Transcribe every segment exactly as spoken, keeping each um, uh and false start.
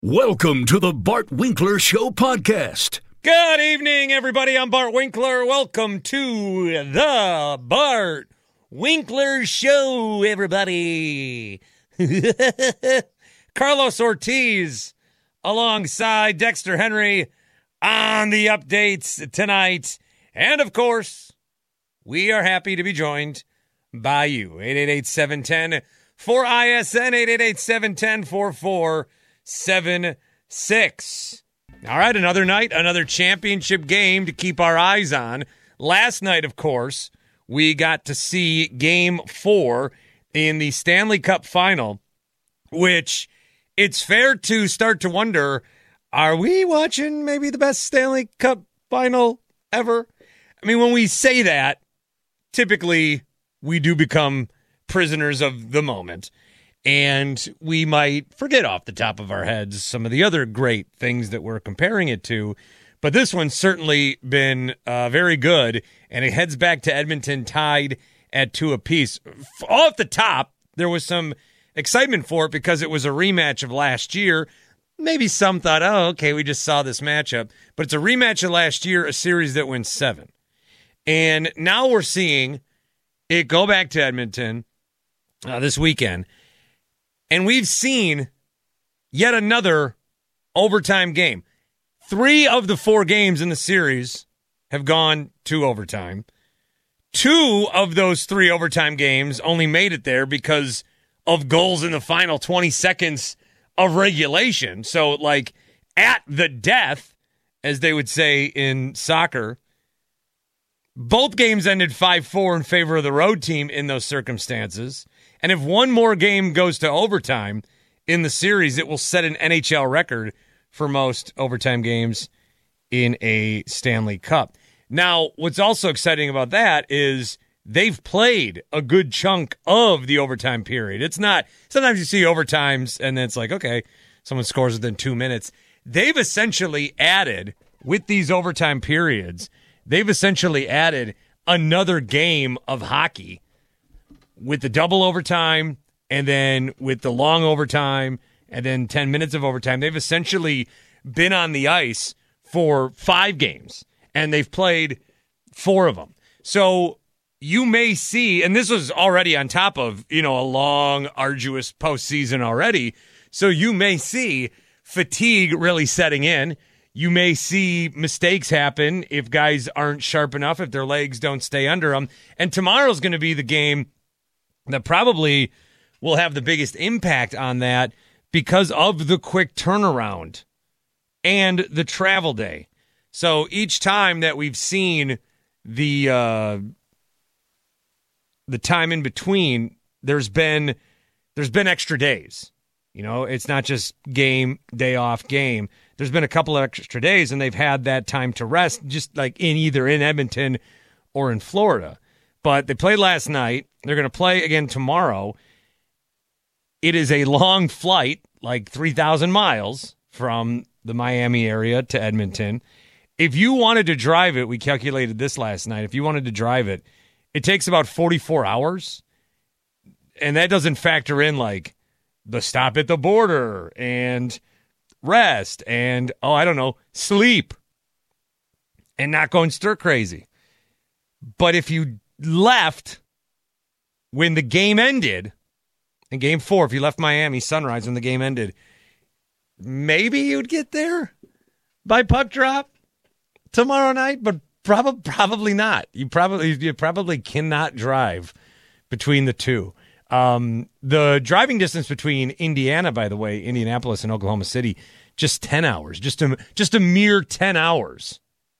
Welcome to the Bart Winkler Show podcast. Good evening, everybody. I'm Bart Winkler. Welcome to the Bart Winkler Show, everybody. Carlos Ortiz alongside Dexter Henry on the updates tonight. And, of course, we are happy to be joined by you. eight eight eight, seven one zero, four I S N, eight eight eight, seven one zero, four four seven six. All right, another night, another championship game to keep our eyes on. Last night, of course, we got to see game four in the Stanley Cup final, which it's fair to start to wonder, are we watching maybe the best Stanley Cup final ever? I mean, when we say that, typically we do become prisoners of the moment. And we might forget off the top of our heads some of the other great things that we're comparing it to. But this one's certainly been uh, very good, and it heads back to Edmonton tied at two apiece. Off the top, there was some excitement for it because it was a rematch of last year. Maybe some thought, oh, okay, we just saw this matchup. But it's a rematch of last year, a series that went seven. And now we're seeing it go back to Edmonton uh, this weekend. And we've seen yet another overtime game. Three of the four games in the series have gone to overtime. Two of those three overtime games only made it there because of goals in the final twenty seconds of regulation. So, like, at the death, as they would say in soccer. Both games ended five four in favor of the road team in those circumstances. And if one more game goes to overtime in the series, it will set an N H L record for most overtime games in a Stanley Cup. Now, what's also exciting about that is they've played a good chunk of the overtime period. It's not, sometimes you see overtimes and then it's like, okay, someone scores within two minutes. They've essentially added, with these overtime periods, they've essentially added another game of hockey with the double overtime and then with the long overtime and then ten minutes of overtime. They've essentially been on the ice for five games, and they've played four of them. So you may see, and this was already on top of, you know, a long, arduous postseason already, so you may see fatigue really setting in. You may see mistakes happen if guys aren't sharp enough, if their legs don't stay under them. And tomorrow's going to be the game that probably will have the biggest impact on that because of the quick turnaround and the travel day. So each time that we've seen the uh, the time in between, there's been there's been extra days. You know, it's not just game, day off, game. There's been a couple of extra days, and they've had that time to rest, just like in either in Edmonton or in Florida. But they played last night. They're going to play again tomorrow. It is a long flight, like three thousand miles from the Miami area to Edmonton. If you wanted to drive it, we calculated this last night. If you wanted to drive it, it takes about forty-four hours. And that doesn't factor in, like, the stop at the border and rest and, oh, I don't know, sleep and not going stir crazy. But if you left when the game ended, in game four, if you left Miami Sunrise when the game ended, maybe you'd get there by puck drop tomorrow night, but prob- probably not. You probably you probably cannot drive between the two. Um, the driving distance between Indiana, by the way, Indianapolis and Oklahoma City, just ten hours, just a, just a mere ten hours.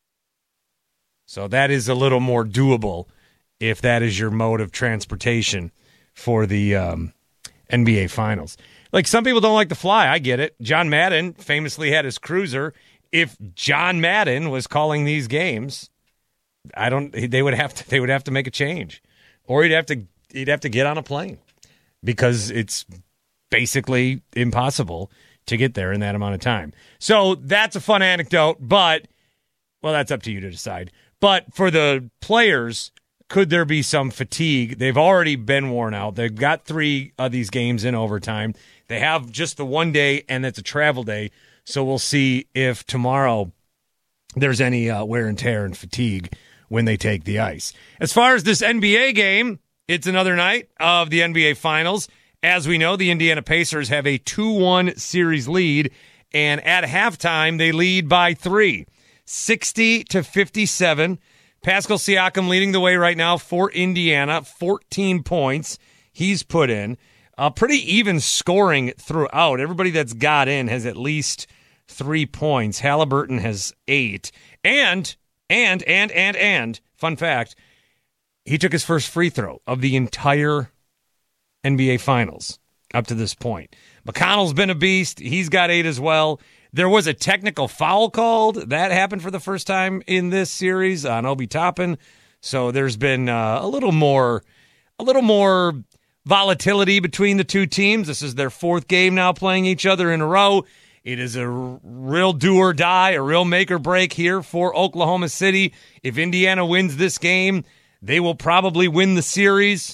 So that is a little more doable if that is your mode of transportation for the um, N B A Finals. Like, some people don't like to fly. I get it. John Madden famously had his cruiser. If John Madden was calling these games, I don't. They would have to. They would have to make a change, or he'd have to. He'd have to get on a plane because it's basically impossible to get there in that amount of time. So that's a fun anecdote, but well, that's up to you to decide. But for the players, could there be some fatigue? They've already been worn out. They've got three of these games in overtime. They have just the one day, and it's a travel day, so we'll see if tomorrow there's any uh, wear and tear and fatigue when they take the ice. As far as this N B A game, it's another night of the N B A Finals. As we know, the Indiana Pacers have a two one series lead, and at halftime, they lead by three, sixty to fifty-seven. Pascal Siakam leading the way right now for Indiana, fourteen points he's put in. Uh, pretty even scoring throughout. Everybody that's got in has at least three points. Halliburton has eight. And, and, and, and, and, fun fact, he took his first free throw of the entire N B A Finals up to this point. McConnell's been a beast. He's got eight as well. There was a technical foul called. That happened for the first time in this series on Obi Toppin. So there's been uh, a little more, a little more volatility between the two teams. This is their fourth game now playing each other in a row. It is a r- real do or die, a real make or break here for Oklahoma City. If Indiana wins this game, they will probably win the series.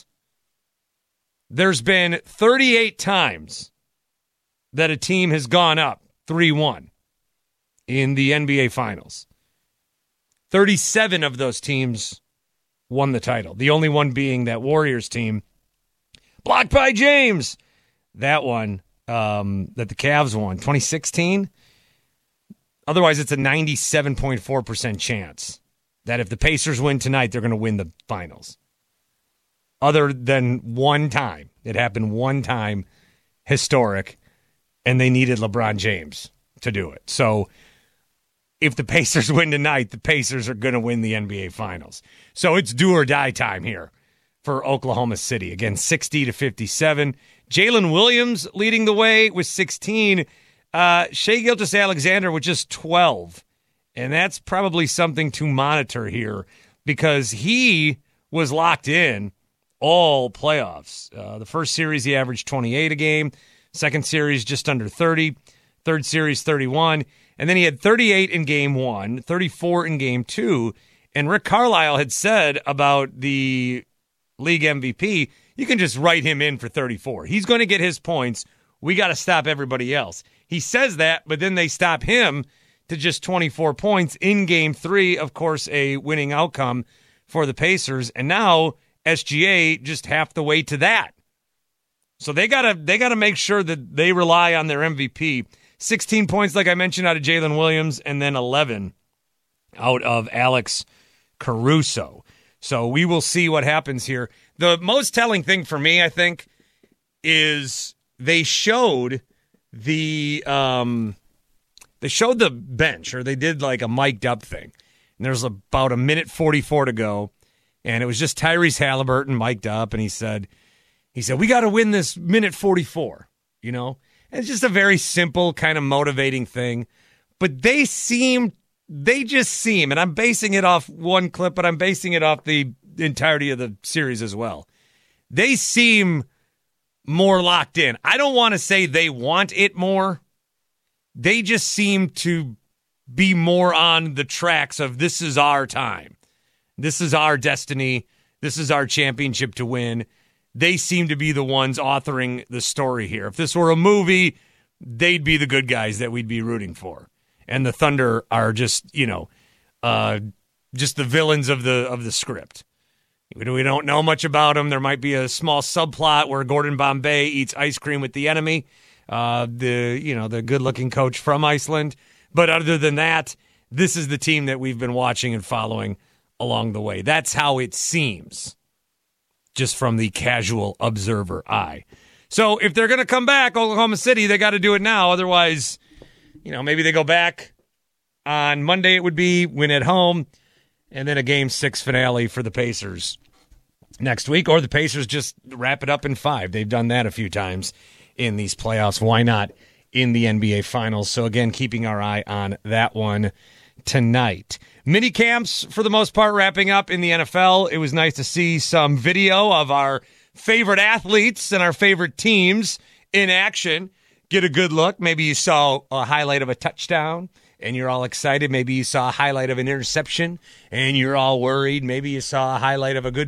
There's been thirty-eight times that a team has gone up three one in the N B A Finals. thirty-seven of those teams won the title. The only one being that Warriors team, blocked by James. That one um, that the Cavs won, twenty sixteen. Otherwise, it's a ninety-seven point four percent chance that if the Pacers win tonight, they're going to win the finals. Other than one time. It happened one time, historic, and they needed LeBron James to do it. So if the Pacers win tonight, the Pacers are going to win the N B A Finals. So it's do or die time here for Oklahoma City. Again, sixty to fifty-seven. Jalen Williams leading the way with sixteen. Uh, Shai Gilgeous-Alexander with just twelve. And that's probably something to monitor here because he was locked in all playoffs. Uh, the first series, he averaged twenty-eight a game. Second series, just under thirty. Third series, thirty-one. And then he had thirty-eight in game one, thirty-four in game two. And Rick Carlisle had said about the league M V P, you can just write him in for thirty-four. He's going to get his points. We got to stop everybody else. He says that, but then they stop him to just twenty-four points in game three. Of course, a winning outcome for the Pacers. And now S G A just half the way to that. So they gotta they gotta make sure that they rely on their M V P. sixteen points, like I mentioned, out of Jalen Williams, and then eleven out of Alex Caruso. So we will see what happens here. The most telling thing for me, I think, is they showed the um, they showed the bench, or they did like a mic'd up thing. And there's about a minute forty-four to go. And it was just Tyrese Halliburton mic'd up, and he said, he said, we got to win this minute forty-four, you know? And it's just a very simple kind of motivating thing. But they seem, they just seem, and I'm basing it off one clip, but I'm basing it off the entirety of the series as well. They seem more locked in. I don't want to say they want it more. They just seem to be more on the tracks of this is our time. This is our destiny. This is our championship to win. They seem to be the ones authoring the story here. If this were a movie, they'd be the good guys that we'd be rooting for. And the Thunder are just, you know, uh, just the villains of the of the script. We don't know much about them. There might be a small subplot where Gordon Bombay eats ice cream with the enemy, uh, the you know the good-looking coach from Iceland. But other than that, this is the team that we've been watching and following along the way. That's how it seems, just from the casual observer eye. So if they're going to come back, Oklahoma City, they got to do it now. Otherwise, you know, maybe they go back on Monday, it would be, win at home, and then a game six finale for the Pacers next week. Or the Pacers just wrap it up in five. They've done that a few times in these playoffs. Why not in the N B A Finals? So again, keeping our eye on that one tonight. Mini camps, for the most part, wrapping up in the N F L. It was nice to see some video of our favorite athletes and our favorite teams in action. Get a good look. Maybe you saw a highlight of a touchdown and you're all excited. Maybe you saw a highlight of an interception and you're all worried. Maybe you saw a highlight of a good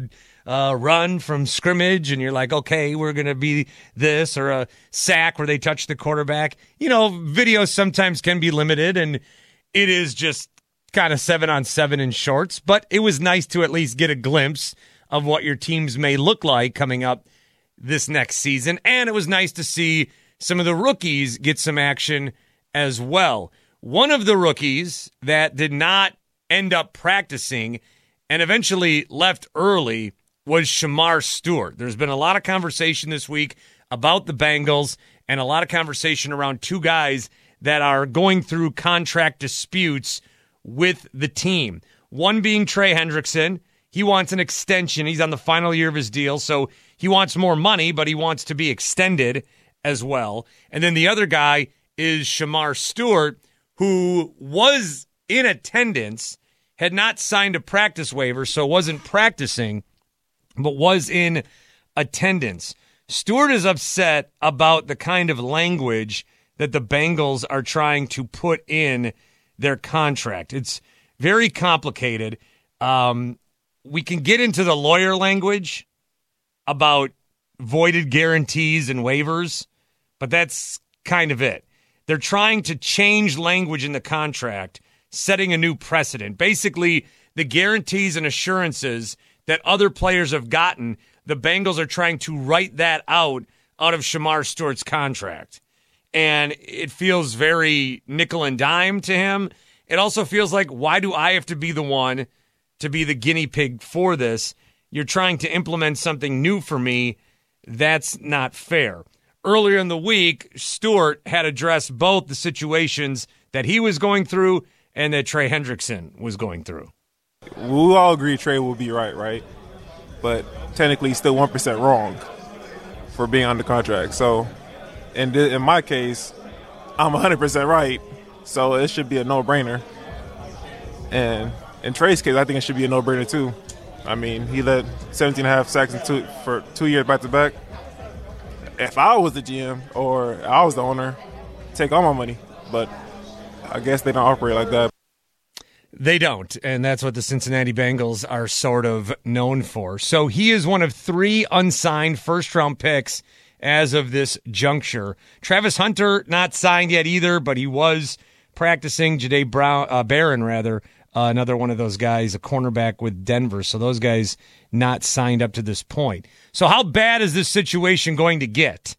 uh, run from scrimmage and you're like, okay, we're going to be this, or a sack where they touch the quarterback. You know, videos sometimes can be limited, and it is just kind of seven on seven in shorts, but it was nice to at least get a glimpse of what your teams may look like coming up this next season. And it was nice to see some of the rookies get some action as well. One of the rookies that did not end up practicing and eventually left early was Shemar Stewart. There's been a lot of conversation this week about the Bengals and a lot of conversation around two guys that are going through contract disputes with the team. One being Trey Hendrickson. He wants an extension. He's on the final year of his deal, so he wants more money, but he wants to be extended as well. And then the other guy is Shemar Stewart, who was in attendance, had not signed a practice waiver, so wasn't practicing, but was in attendance. Stewart is upset about the kind of language that the Bengals are trying to put in their contract. It's very complicated. Um, we can get into the lawyer language about voided guarantees and waivers, but that's kind of it. They're trying to change language in the contract, setting a new precedent. Basically, the guarantees and assurances that other players have gotten, the Bengals are trying to write that out out of Shemar Stewart's contract. And it feels very nickel and dime to him. It also feels like, why do I have to be the one to be the guinea pig for this? You're trying to implement something new for me. That's not fair. Earlier in the week, Stewart had addressed both the situations that he was going through and that Trey Hendrickson was going through. We all agree Trey will be right, right? But technically he's still one percent wrong for being under contract. So in, th- in my case, I'm one hundred percent right, so it should be a no-brainer. And in Trey's case, I think it should be a no-brainer too. I mean, he led seventeen and a half sacks in two, for two years back-to-back. If I was the G M or I was the owner, take all my money. But I guess they don't operate like that. They don't, and that's what the Cincinnati Bengals are sort of known for. So he is one of three unsigned first-round picks as of this juncture. Travis Hunter, not signed yet either, but he was practicing. Jahdae Brown, uh, Barron, rather, uh, another one of those guys, a cornerback with Denver. So those guys not signed up to this point. So how bad is this situation going to get?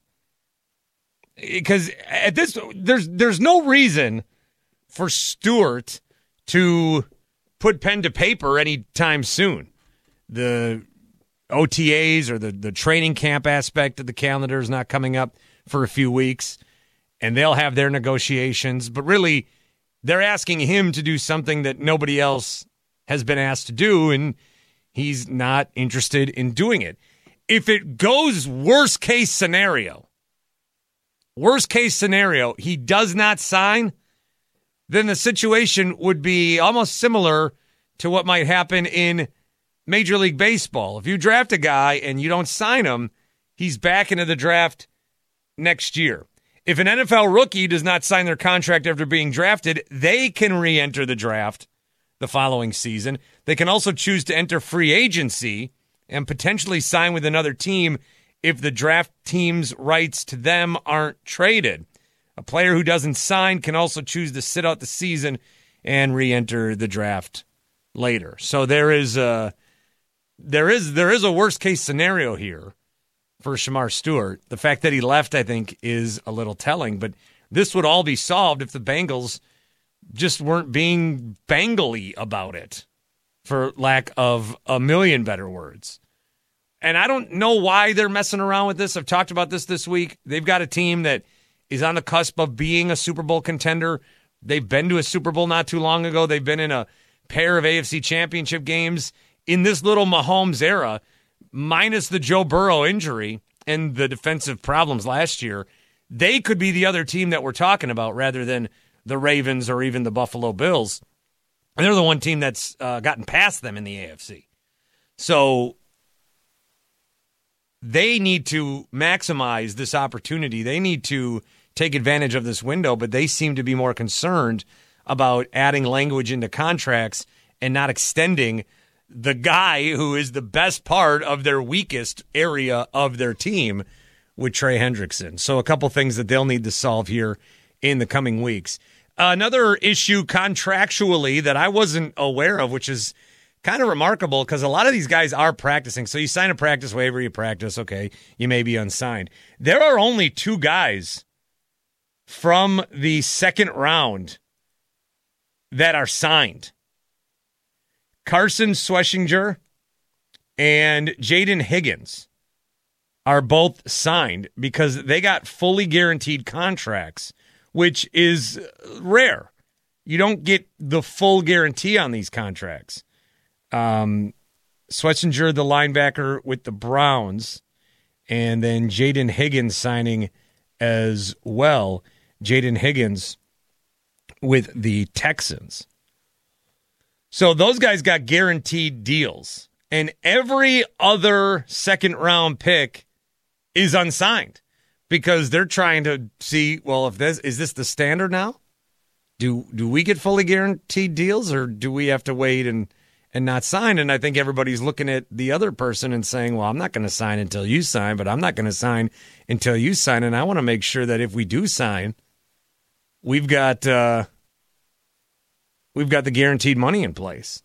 Because at this, there's there's no reason for Stewart to put pen to paper anytime soon. The O T As or the, the training camp aspect of the calendar is not coming up for a few weeks, and they'll have their negotiations. But really, they're asking him to do something that nobody else has been asked to do, and he's not interested in doing it. If it goes worst case scenario, worst case scenario, he does not sign, then the situation would be almost similar to what might happen in Major League Baseball. If you draft a guy and you don't sign him, he's back into the draft next year. If an N F L rookie does not sign their contract after being drafted, they can re-enter the draft the following season. They can also choose to enter free agency and potentially sign with another team if the draft team's rights to them aren't traded. A player who doesn't sign can also choose to sit out the season and re-enter the draft later. So there is a there is there is a worst case scenario here for Shemar Stewart. The fact that he left, I think, is a little telling. But this would all be solved if the Bengals just weren't being Bengal-y about it, for lack of a million better words. And I don't know why they're messing around with this. I've talked about this this week. They've got a team that is on the cusp of being a Super Bowl contender. They've been to a Super Bowl not too long ago. They've been in a pair of A F C championship games in this little Mahomes era, minus the Joe Burrow injury and the defensive problems last year. They could be the other team that we're talking about rather than the Ravens or even the Buffalo Bills. And they're the one team that's uh, gotten past them in the A F C. So they need to maximize this opportunity. They need to take advantage of this window, but they seem to be more concerned about adding language into contracts and not extending the guy who is the best part of their weakest area of their team with Trey Hendrickson. So a couple things that they'll need to solve here in the coming weeks. Another issue contractually that I wasn't aware of, which is kind of remarkable because a lot of these guys are practicing. So you sign a practice waiver, you practice, okay, you may be unsigned. There are only two guys from the second round that are signed. Carson Sweshinger and Jaden Higgins are both signed because they got fully guaranteed contracts, which is rare. You don't get the full guarantee on these contracts. Um, Sweshinger, the linebacker with the Browns, and then Jaden Higgins signing as well. Jaden Higgins with the Texans. So those guys got guaranteed deals. And every other second-round pick is unsigned because they're trying to see, well, if this is this the standard now? Do do we get fully guaranteed deals or do we have to wait and, and not sign? And I think everybody's looking at the other person and saying, well, I'm not going to sign until you sign, but I'm not going to sign until you sign. And I want to make sure that if we do sign, we've got uh, we've got the guaranteed money in place.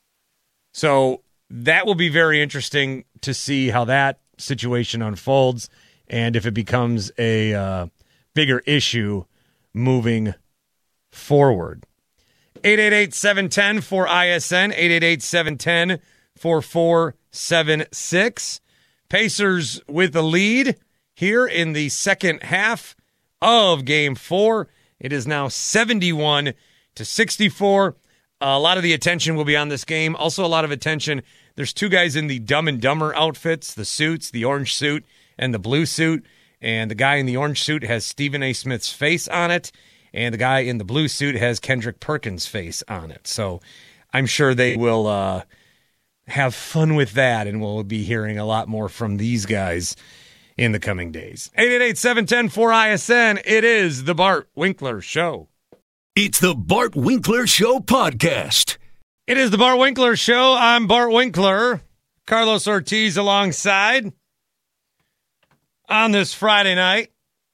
So that will be very interesting to see how that situation unfolds and if it becomes a uh, bigger issue moving forward. eight eight eight, seven one zero, four I S N, eight eight eight, seven one zero, four four seven six. Pacers with the lead here in the second half of game four. It is now seventy-one to sixty-four. A lot of the attention will be on this game. Also, a lot of attention. There's two guys in the Dumb and Dumber outfits, the suits, the orange suit and the blue suit. And the guy in the orange suit has Stephen A. Smith's face on it. And the guy in the blue suit has Kendrick Perkins' face on it. So I'm sure they will uh, have fun with that, and we'll be hearing a lot more from these guys in the coming days. eight eight eight, seven one zero, four I S N. It is the Bart Winkler Show. It's the Bart Winkler Show podcast. It is the Bart Winkler Show. I'm Bart Winkler. Carlos Ortiz alongside on this Friday night.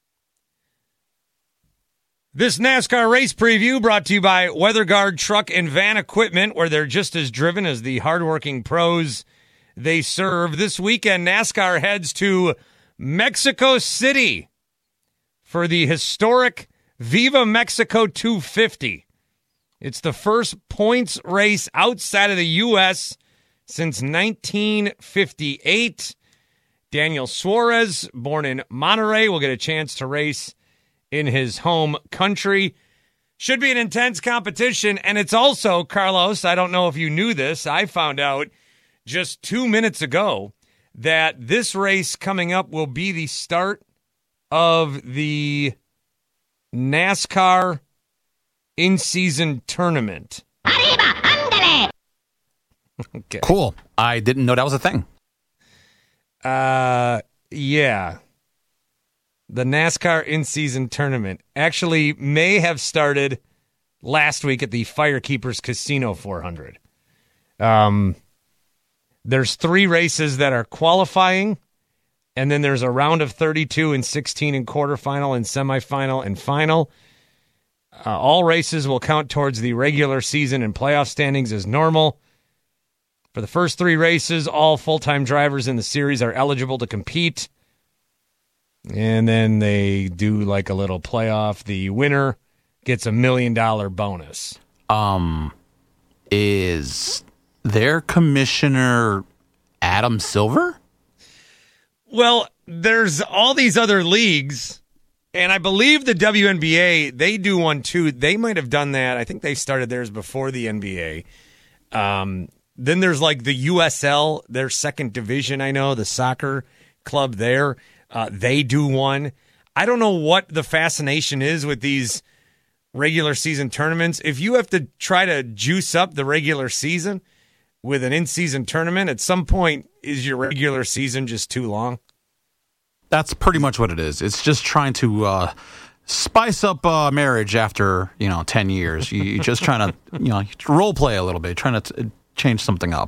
This NASCAR race preview brought to you by WeatherGuard Truck and Van Equipment, where they're just as driven as the hardworking pros they serve. This weekend, NASCAR heads to Mexico City for the historic Viva Mexico two fifty. It's the first points race outside of the U S since nineteen fifty-eight. Daniel Suarez, born in Monterrey, will get a chance to race in his home country. Should be an intense competition, and it's also, Carlos, I don't know if you knew this, I found out just two minutes ago that this race coming up will be the start of the NASCAR in-season tournament. Arriba, ándale. Okay. Cool. I didn't know that was a thing. Uh, yeah. The NASCAR in-season tournament actually may have started last week at the Firekeepers Casino four hundred. Um, there's three races that are qualifying, and then there's a round of thirty-two and sixteen in quarterfinal and semifinal and final. Uh, all races will count towards the regular season and playoff standings as normal. For the first three races, all full-time drivers in the series are eligible to compete. And then they do like a little playoff. The winner gets a million dollar bonus. Um, is their commissioner Adam Silver? Well, there's all these other leagues, and I believe the W N B A, they do one too. They might have done that. I think they started theirs before the N B A. Um, then there's like the U S L, their second division, I know, the soccer club there. Uh, they do one. I don't know what the fascination is with these regular season tournaments. If you have to try to juice up the regular season with an in-season tournament, at some point, is your regular season just too long? That's pretty much what it is. It's just trying to uh, spice up uh, marriage after, you know, ten years. You, you're just trying to, you know, role play a little bit, trying to t- change something up.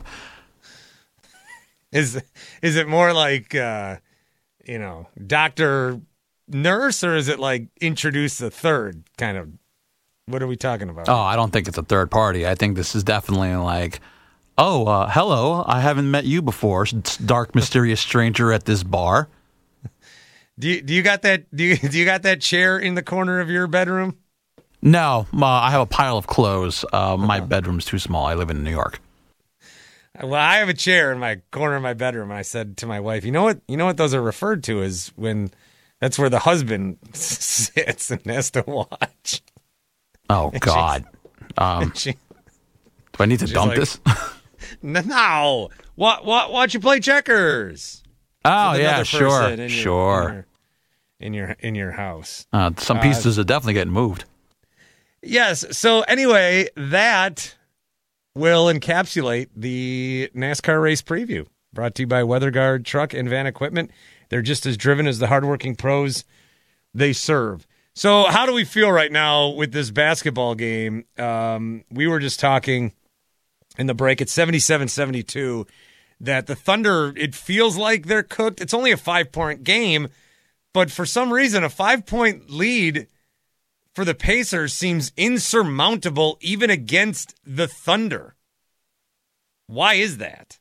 Is is it more like, uh, you know, doctor, nurse, or is it like introduce the third kind of? What are we talking about? Oh, I don't think it's a third party. I think this is definitely like, oh, uh, hello, I haven't met you before, dark, mysterious stranger at this bar. Do you, do you got that? Do you do you got that chair in the corner of your bedroom? No, uh, I have a pile of clothes. Uh, my bedroom's too small. I live in New York. Well, I have a chair in my corner of my bedroom, and I said to my wife, "You know what? You know what those are referred to as when that's where the husband sits and has to watch." Oh and God! Um, she, do I need to dump like, this? No. What? What? Watch you play checkers. Oh yeah, sure, in your, sure. In your, in your in your house, uh, some pieces uh, are definitely getting moved. Yes. So anyway, that will encapsulate the NASCAR race preview, brought to you by WeatherGuard Truck and Van Equipment. They're just as driven as the hardworking pros they serve. So how do we feel right now with this basketball game? Um, we were just talking in the break at seventy-seven seventy-two that the Thunder, it feels like they're cooked. It's only a five-point game, but for some reason, a five-point lead for the Pacers seems insurmountable even against the Thunder. Why is that?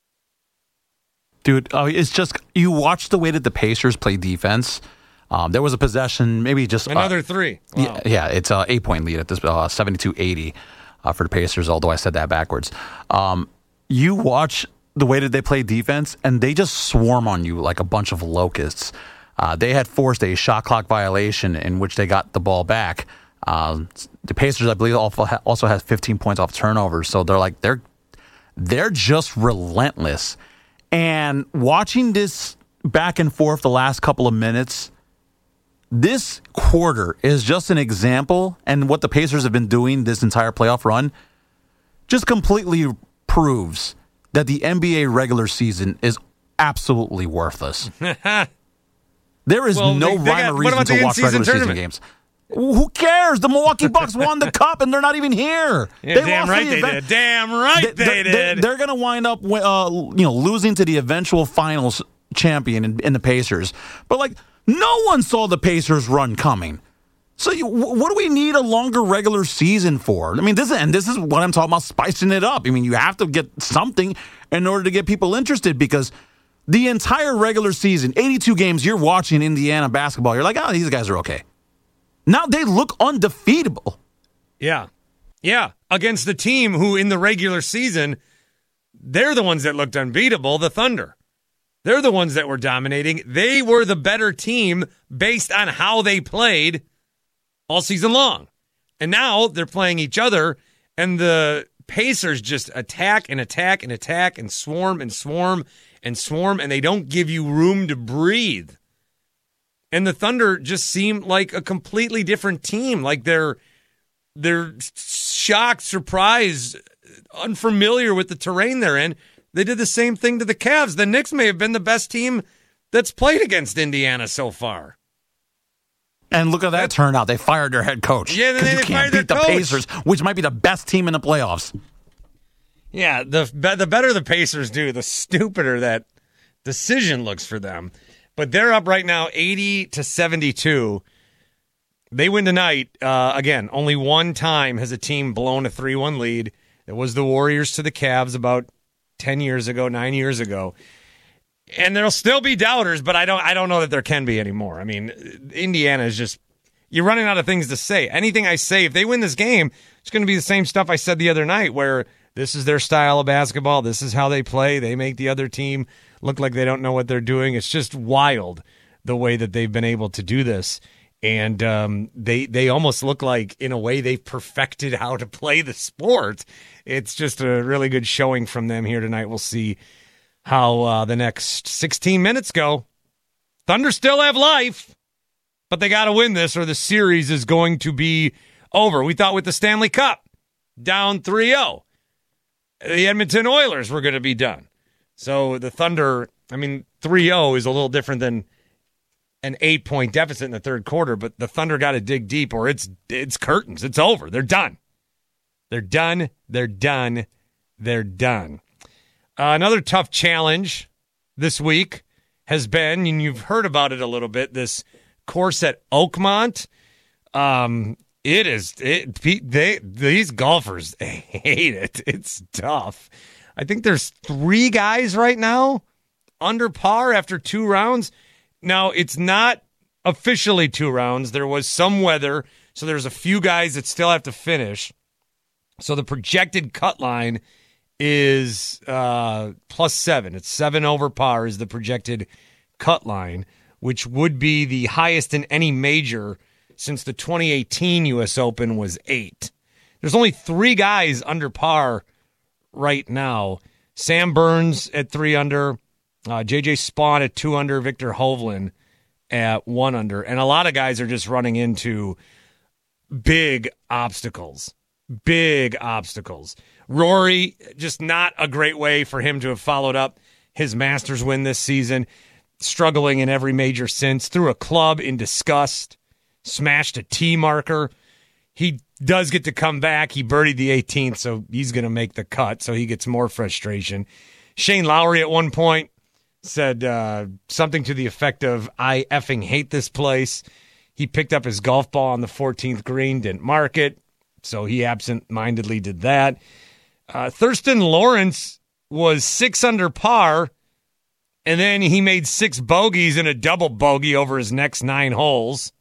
Dude, uh, it's just, you watch the way that the Pacers play defense. Um, there was a possession, maybe just... Another uh, three. Wow. Yeah, yeah, it's an eight-point lead at this, uh, seventy-two eighty uh, for the Pacers, although I said that backwards. Um, you watch the way that they play defense, and they just swarm on you like a bunch of locusts. Uh, they had forced a shot clock violation in which they got the ball back. Uh, the Pacers, I believe, also has fifteen points off turnovers, so they're like, they're they're just relentless. And watching this back and forth the last couple of minutes... This quarter is just an example, and what the Pacers have been doing this entire playoff run just completely proves that the N B A regular season is absolutely worthless. There is well, no they, rhyme they got, or reason to watch regular tournament? season games. Who cares? The Milwaukee Bucks won the cup, and they're not even here. Yeah, they damn lost right the they event. did. Damn right they, they they're, did. They're, they're going to wind up, uh, you know, losing to the eventual finals champion in, in the Pacers. But like, no one saw the Pacers run coming. So you, what do we need a longer regular season for? I mean, this is, and this is what I'm talking about, spicing it up. I mean, you have to get something in order to get people interested, because the entire regular season, eighty-two games, you're watching Indiana basketball. You're like, oh, these guys are okay. Now they look undefeatable. Yeah. Yeah. Against the team who in the regular season, they're the ones that looked unbeatable, the Thunder. They're the ones that were dominating. They were the better team based on how they played all season long. And now they're playing each other, and the Pacers just attack and attack and attack and swarm and swarm and swarm, and they don't give you room to breathe. And the Thunder just seem like a completely different team. Like they're they're shocked, surprised, unfamiliar with the terrain they're in. They did the same thing to the Cavs. The Knicks may have been the best team that's played against Indiana so far. And look at that turnout. They fired their head coach. Yeah, they, you they can't fired beat their the coach. Pacers, which might be the best team in the playoffs. Yeah, the the better the Pacers do, the stupider that decision looks for them. But they're up right now eighty to seventy-two. They win tonight. Uh, again, only one time has a team blown a three one lead. It was the Warriors to the Cavs about ten years ago, nine years ago. And there'll still be doubters, but I don't I don't know that there can be anymore. I mean, Indiana is just, you're running out of things to say. Anything I say, if they win this game, it's going to be the same stuff I said the other night, where this is their style of basketball. This is how they play. They make the other team look like they don't know what they're doing. It's just wild the way that they've been able to do this. And um, they they almost look like, in a way, they've perfected how to play the sport. It's just a really good showing from them here tonight. We'll see how uh, the next sixteen minutes go. Thunder still have life, but they got to win this or the series is going to be over. We thought with the Stanley Cup, down three oh, the Edmonton Oilers were going to be done. So the Thunder, I mean, three oh is a little different than an eight-point deficit in the third quarter, but the Thunder got to dig deep or it's it's curtains. It's over. They're done. They're done. They're done. they're done. Uh, another tough challenge this week has been, and you've heard about it a little bit, this course at Oakmont. Um, it is, it, they, these golfers hate it. It's tough. I think there's three guys right now under par after two rounds. Now, it's not officially two rounds. There was some weather, so there's a few guys that still have to finish. So the projected cut line is uh, plus seven. It's seven over par is the projected cut line, which would be the highest in any major since the twenty eighteen U S Open was eight. There's only three guys under par right now. Sam Burns at three under, uh, J J Spawn at two under, Victor Hovland at one under. And a lot of guys are just running into big obstacles. Big obstacles. Rory, just not a great way for him to have followed up his Masters win this season. Struggling in every major since. Threw a club in disgust. Smashed a tee marker. He does get to come back. He birdied the eighteenth, so he's going to make the cut, so he gets more frustration. Shane Lowry at one point said uh, something to the effect of, I effing hate this place. He picked up his golf ball on the fourteenth green, didn't mark it, so he absent-mindedly did that. Uh, Thurston Lawrence was six under par, and then he made six bogeys and a double bogey over his next nine holes.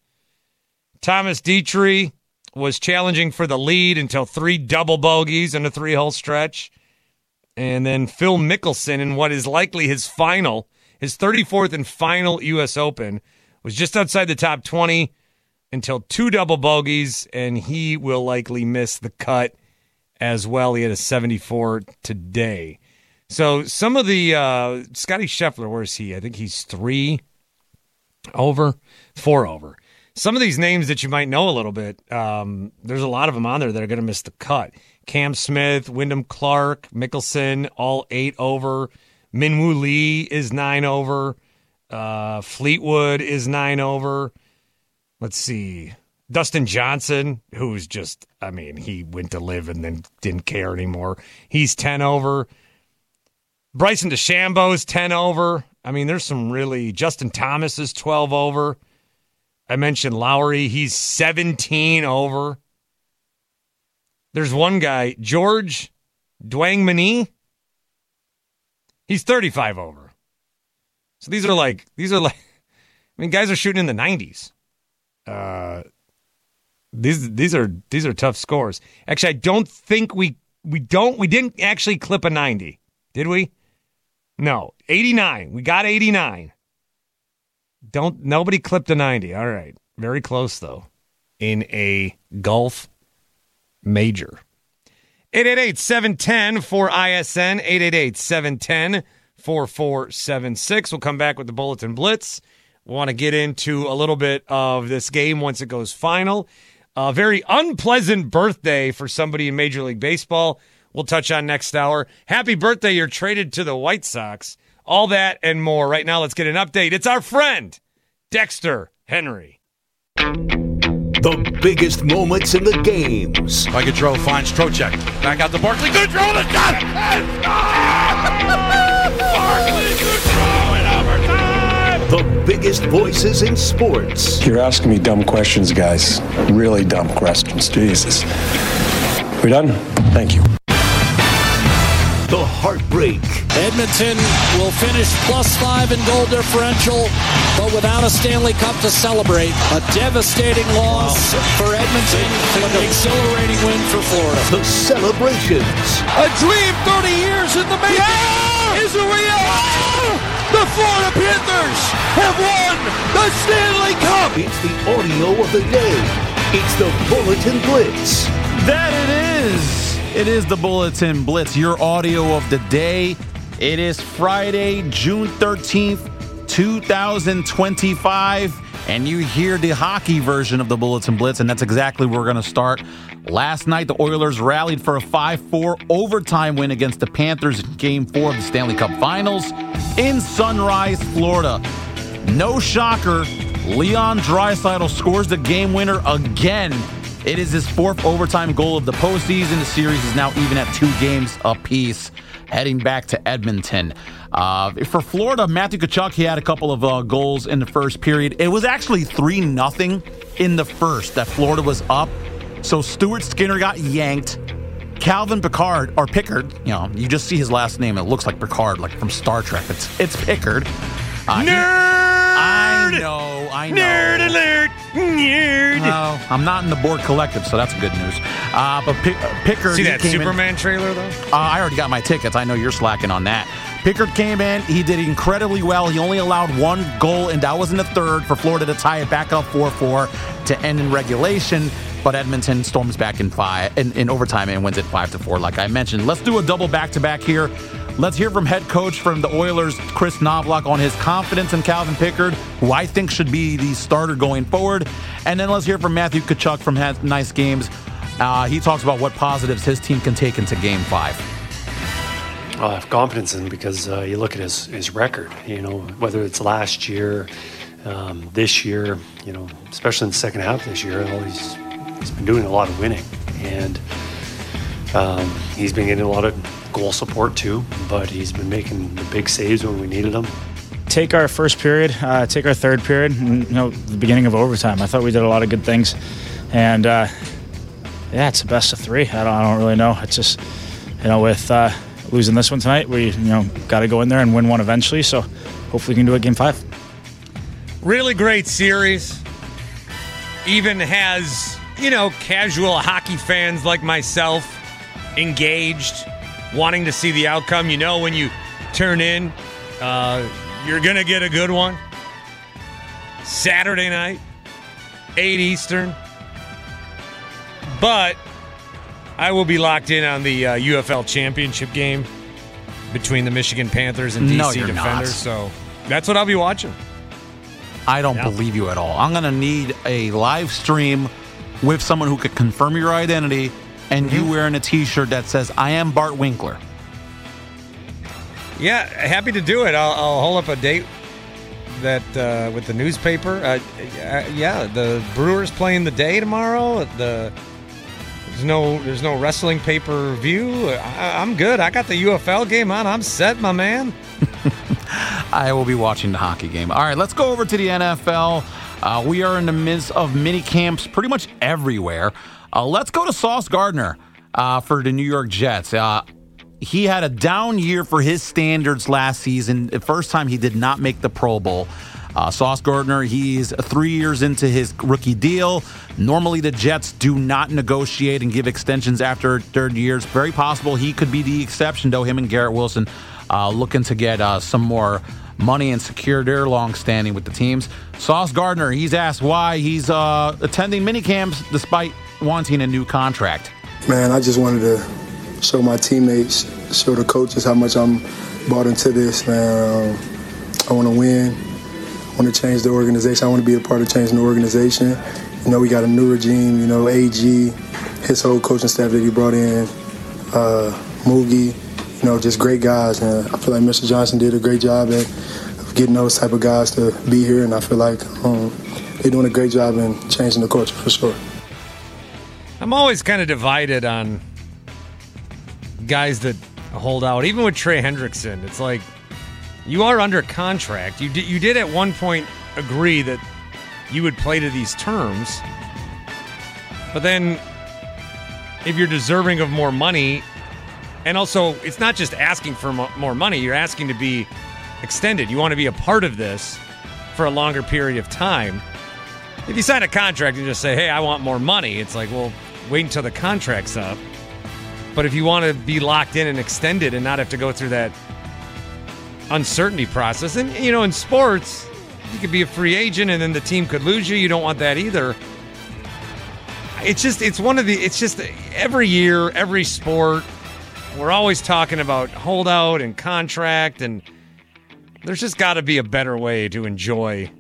Thomas Dietrich was challenging for the lead until three double bogeys in a three-hole stretch. And then Phil Mickelson, in what is likely his final, his thirty-fourth and final U S Open, was just outside the top twenty until two double bogeys, and he will likely miss the cut as well. He had a seventy-four today. So some of the, uh, Scotty Scheffler, where's he? I think he's three over, four over. Some of these names that you might know a little bit, um, there's a lot of them on there that are going to miss the cut. Cam Smith, Wyndham Clark, Mickelson, all eight over. Minwoo Lee is nine over. Uh, Fleetwood is nine over. Let's see. Dustin Johnson, who's just, I mean, he went to live and then didn't care anymore. He's ten over. Bryson DeChambeau's ten over. I mean, there's some really, Justin Thomas is twelve over. I mentioned Lowry. He's seventeen over. There's one guy, George Dwangmani. He's thirty-five over. So these are like, these are like, I mean, guys are shooting in the nineties. Uh, these these are these are tough scores. Actually, I don't think we we don't we didn't actually clip a ninety, did we? No, eighty-nine. We got eighty-nine. Don't nobody clipped a ninety. All right. Very close though. In a golf major. eight eight eight, seven one zero, four I S N, eight eight eight, seven one zero, four four seven six. We'll come back with the Bulletin Blitz. We want to get into a little bit of this game once it goes final. A very unpleasant birthday for somebody in Major League Baseball. We'll touch on next hour. Happy birthday, you're traded to the White Sox. All that and more. Right now, let's get an update. It's our friend, Dexter Henry. The biggest moments in the games. By Gaudreau finds Trocheck. Back out to Barkley. Gaudreau, the shot! And Barkley, Gaudreau in overtime! The biggest voices in sports. You're asking me dumb questions, guys. Really dumb questions. Jesus. We done? Thank you. The heartbreak. Edmonton will finish plus five in goal differential, but without a Stanley Cup to celebrate. A devastating loss wow. for Edmonton, but an exhilarating win for Florida. The celebrations. A dream thirty years in the making yeah! is a reality. The Florida Panthers have won the Stanley Cup. It's the audio of the day. It's the Bulletin Blitz. That it is. It is the Bulletin Blitz, your audio of the day. It is Friday, June thirteenth, twenty twenty-five, and you hear the hockey version of the Bulletin Blitz, and that's exactly where we're going to start. Last night, the Oilers rallied for a five four overtime win against the Panthers in Game four of the Stanley Cup Finals in Sunrise, Florida. No shocker, Leon Draisaitl scores the game winner again It is his fourth overtime goal of the postseason. The series is now even at two games apiece, heading back to Edmonton. Uh, for Florida, Matthew Tkachuk, he had a couple of uh, goals in the first period. It was actually three nothing in the first that Florida was up. So Stuart Skinner got yanked. Calvin Pickard, or Pickard, you know, you just see his last name. It looks like Picard, like from Star Trek. It's it's Pickard. Uh, Nerd! He, I know, I know. Nerd alert! Nerd! No, I'm not in the board collective, so that's good news. Uh, but Pick, uh, Pickard... See that came Superman in, trailer, though? Uh, I already got my tickets. I know you're slacking on that. Pickard came in. He did incredibly well. He only allowed one goal, and that was in the third for Florida to tie it back up four four to end in regulation. But Edmonton storms back in five in, in overtime and wins it five to four, like I mentioned. Let's do a double back-to-back here. Let's hear from head coach from the Oilers, Chris Knoblauch, on his confidence in Calvin Pickard, who I think should be the starter going forward. And then let's hear from Matthew Tkachuk from Nice Games. Uh, he talks about what positives his team can take into Game Five. Well, I have confidence in him because uh, you look at his, his record, you know, whether it's last year, um, this year, you know, especially in the second half this year, you know, he's, he's been doing a lot of winning. And um, he's been getting a lot of goal support too, but he's been making the big saves when we needed them. Take our first period, uh, take our third period, and, you know, the beginning of overtime. I thought we did a lot of good things. And, uh, yeah, it's the best of three. I don't, I don't really know. It's just, you know, with... Uh, losing this one tonight, we, you know, got to go in there and win one eventually. So hopefully we can do it game five. Really great series. Even has, you know, casual hockey fans like myself engaged, wanting to see the outcome. You know, when you turn in, uh, you're going to get a good one. Saturday night, eight Eastern. But I will be locked in on the uh, U F L championship game between the Michigan Panthers and D C no, you're Defenders. Not. So that's what I'll be watching. I don't yeah. believe you at all. I'm going to need a live stream with someone who could confirm your identity and mm-hmm. you wearing a T-shirt that says, I am Bart Winkler. Yeah, happy to do it. I'll, I'll hold up a date that uh, with the newspaper. Uh, yeah, the Brewers playing the day tomorrow. The There's no, there's no wrestling pay-per-view. I, I'm good. I got the U F L game on. I'm set, my man. I will be watching the hockey game. All right, let's go over to the N F L. Uh, we are in the midst of mini camps pretty much everywhere. Uh, let's go to Sauce Gardner uh, for the New York Jets. Uh, he had a down year for his standards last season. The first time he did not make the Pro Bowl. Uh, Sauce Gardner, he's three years into his rookie deal. Normally, the Jets do not negotiate and give extensions after third years. Very possible he could be the exception, though. Him and Garrett Wilson uh, looking to get uh, some more money and secure their long standing with the teams. Sauce Gardner, he's asked why he's uh, attending minicamps despite wanting a new contract. Man, I just wanted to show my teammates, show the coaches how much I'm bought into this, man. Um, I want to win. I want to change the organization. I want to be a part of changing the organization. You know, we got a new regime, you know, A G, his whole coaching staff that he brought in, uh, Moogie, you know, just great guys. And I feel like Mister Johnson did a great job at of getting those type of guys to be here, and I feel like um, they're doing a great job in changing the culture for sure. I'm always kind of divided on guys that hold out. Even with Trey Hendrickson, it's like, you are under contract. You did, you did at one point agree that you would play to these terms. But then if you're deserving of more money, and also it's not just asking for mo- more money, you're asking to be extended. You want to be a part of this for a longer period of time. If you sign a contract and just say, hey, I want more money, it's like, well, wait until the contract's up. But if you want to be locked in and extended and not have to go through that uncertainty process, and, you know, in sports, you could be a free agent and then the team could lose you. You don't want that either. It's just, it's one of the, it's just every year, every sport, we're always talking about holdout and contract, and there's just got to be a better way to enjoy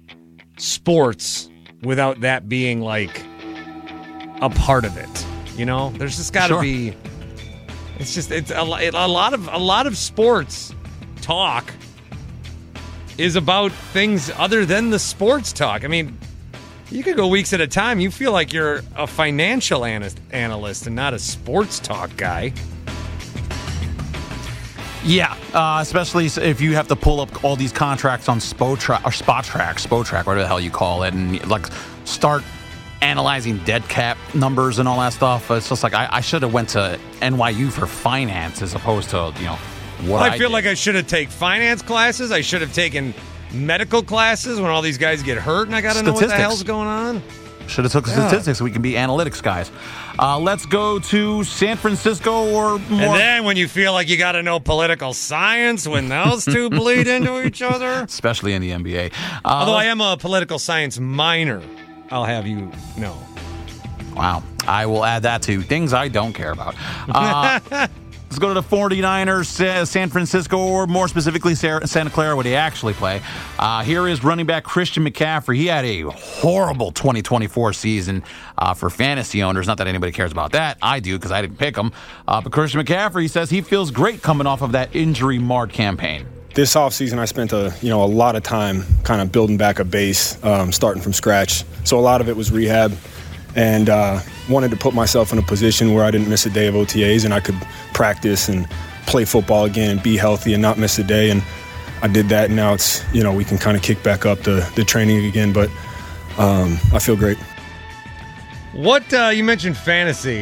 sports without that being like a part of it. You know, there's just got to sure. be, it's just, it's a, a lot of, a lot of sports talk is about things other than the sports talk. I mean, You could go weeks at a time. You feel like you're a financial analyst and not a sports talk guy. Yeah, uh, especially if you have to pull up all these contracts on Spotrac or Spotrac, Spotrac, whatever the hell you call it, and like start analyzing dead cap numbers and all that stuff. It's just like I, I should have went to N Y U for finance as opposed to you know what I, I feel did. like I should have taken finance classes. I should have taken medical classes when all these guys get hurt, and I got to know what the hell's going on. Should have took Yeah. statistics so we can be analytics guys. Uh, let's go to San Francisco or more. And then when you feel like you got to know political science, when those two bleed into each other. Especially in the N B A. Uh, Although I am a political science minor, I'll have you know. Wow. I will add that to things I don't care about. Uh, let's go to the 49ers, uh, San Francisco, or more specifically Sa- Santa Clara, where they actually play. Uh, here is running back Christian McCaffrey. He had a horrible twenty twenty-four season uh, for fantasy owners. Not that anybody cares about that. I do because I didn't pick him. Uh, but Christian McCaffrey says he feels great coming off of that injury-marred campaign. This offseason, I spent a you know a lot of time kind of building back a base, um, starting from scratch. So a lot of it was rehab, and uh, wanted to put myself in a position where I didn't miss a day of O T As and I could practice and play football again and be healthy and not miss a day. And I did that, and now it's you know we can kind of kick back up the the training again. But um, I feel great. What uh, you mentioned fantasy.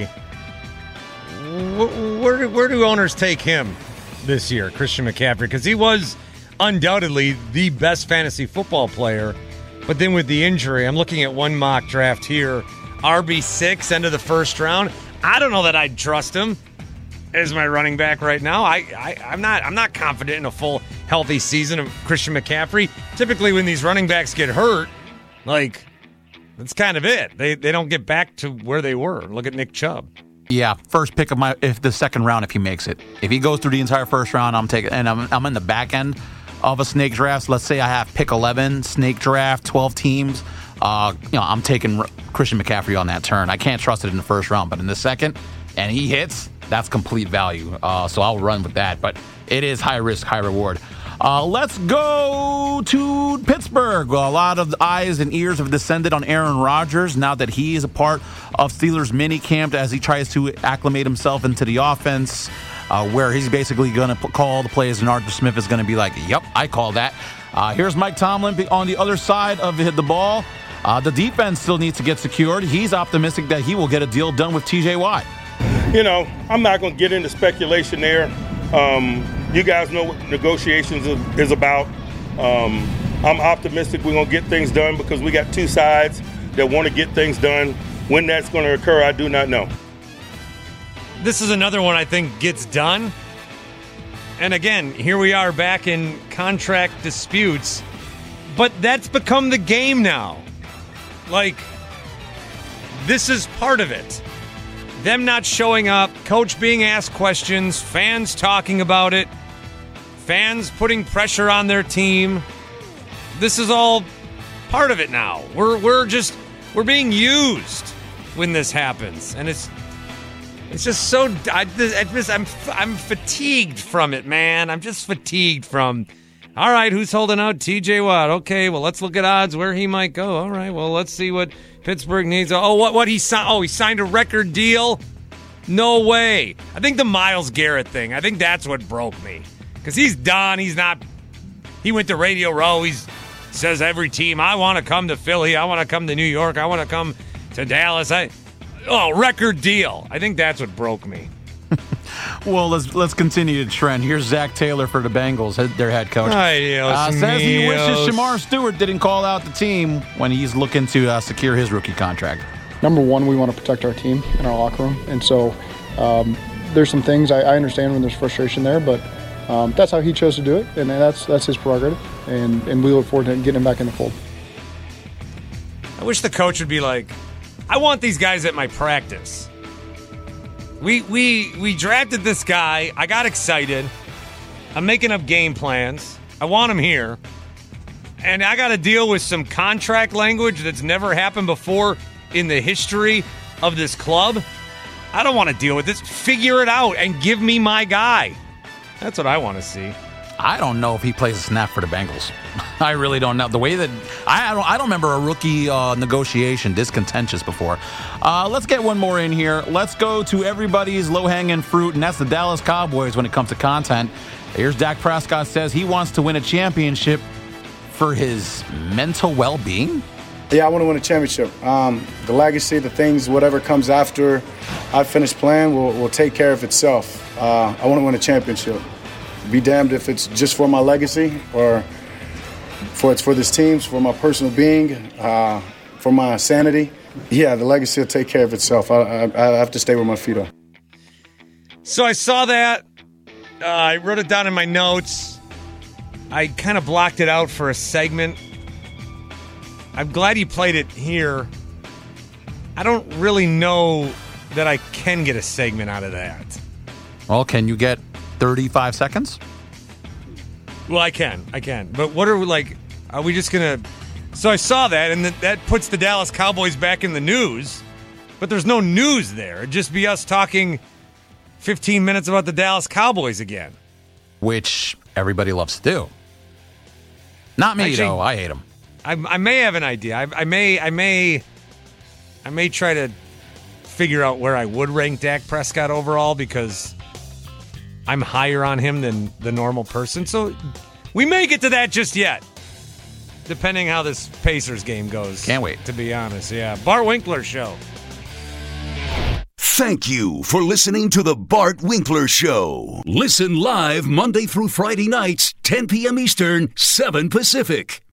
Where, where, do, where do owners take him this year, Christian McCaffrey? Because he was undoubtedly the best fantasy football player. But then with the injury, I'm looking at one mock draft here, R B six, end of the first round. I don't know that I'd trust him as my running back right now. I, I, I'm not I'm not confident in a full, healthy season of Christian McCaffrey. Typically when these running backs get hurt, like, that's kind of it. They they don't get back to where they were. Look at Nick Chubb. Yeah, first pick of my if the second round if he makes it. If he goes through the entire first round, I'm taking and I'm I'm in the back end of a snake draft. So let's say I have pick eleven, snake draft, twelve teams. Uh, you know, I'm taking Christian McCaffrey on that turn. I can't trust it in the first round, but in the second, and he hits, that's complete value. Uh, so I'll run with that. But it is high risk, high reward. Uh, let's go to Pittsburgh. Well, a lot of eyes and ears have descended on Aaron Rodgers now that he is a part of Steelers mini camp as he tries to acclimate himself into the offense, uh, where he's basically going to call the plays, and Arthur Smith is going to be like, yep, I call that. Uh, here's Mike Tomlin on the other side of the ball. Uh, the defense still needs to get secured. He's optimistic that he will get a deal done with T J Watt. You know, I'm not going to get into speculation there. Um, you guys know what negotiations is, is about. Um, I'm optimistic we're going to get things done because we got two sides that want to get things done. When that's going to occur, I do not know. This is another one I think gets done. And again, here we are back in contract disputes. But that's become the game now. Like, this is part of it. Them not showing up, coach being asked questions, fans talking about it, fans putting pressure on their team. This is all part of it now. We're we're just we're being used when this happens, and it's it's just so I, I just, I'm I'm fatigued from it, man. I'm just fatigued from. All right, who's holding out? T J Watt. Okay, well, let's look at odds where he might go. All right, well, let's see what Pittsburgh needs. Oh, what what he signed? Oh, he signed a record deal. No way. I think the Myles Garrett thing. I think that's what broke me because he's done. He's not. He went to Radio Row. He says every team. I want to come to Philly. I want to come to New York. I want to come to Dallas. I oh record deal. I think that's what broke me. Well, let's let's continue to trend. Here's Zach Taylor for the Bengals, their head coach. Ay, Dios uh, says he míos. wishes Shamar Stewart didn't call out the team when he's looking to uh, secure his rookie contract. Number one, we want to protect our team and our locker room. And so um, there's some things I, I understand when there's frustration there, but um, that's how he chose to do it, and that's that's his prerogative. And, and we look forward to getting him back in the fold. I wish the coach would be like, I want these guys at my practice. We we we drafted this guy. I got excited. I'm making up game plans. I want him here. And I got to deal with some contract language that's never happened before in the history of this club. I don't want to deal with this. Figure it out and give me my guy. That's what I want to see. I don't know if he plays a snap for the Bengals. I really don't know. The way that I, I don't, I don't remember a rookie uh, negotiation this contentious before. Uh, let's get one more in here. Let's go to everybody's low-hanging fruit, and that's the Dallas Cowboys when it comes to content. Here's Dak Prescott says he wants to win a championship for his mental well-being. Yeah, I want to win a championship. Um, the legacy, the things, whatever comes after I finish playing will, will take care of itself. Uh, I want to win a championship. Be damned if it's just for my legacy or for it's for this team, for my personal being, uh, for my sanity. Yeah, the legacy will take care of itself. I, I, I have to stay with my feet on. So I saw that. Uh, I wrote it down in my notes. I kind of blocked it out for a segment. I'm glad you played it here. I don't really know that I can get a segment out of that. Well, can you get thirty-five seconds? Well, I can. I can. But what are we like? Are we just going to. So I saw that, and th- that puts the Dallas Cowboys back in the news. But there's no news there. It'd just be us talking fifteen minutes about the Dallas Cowboys again. Which everybody loves to do. Not me, Actually, though. I hate them. I, I may have an idea. I, I may, I may, I may try to figure out where I would rank Dak Prescott overall because I'm higher on him than the normal person. So we may get to that just yet, depending how this Pacers game goes. Can't wait. To be honest, yeah. Bart Winkler Show. Thank you for listening to the Bart Winkler Show. Listen live Monday through Friday nights, ten p.m. Eastern, seven Pacific.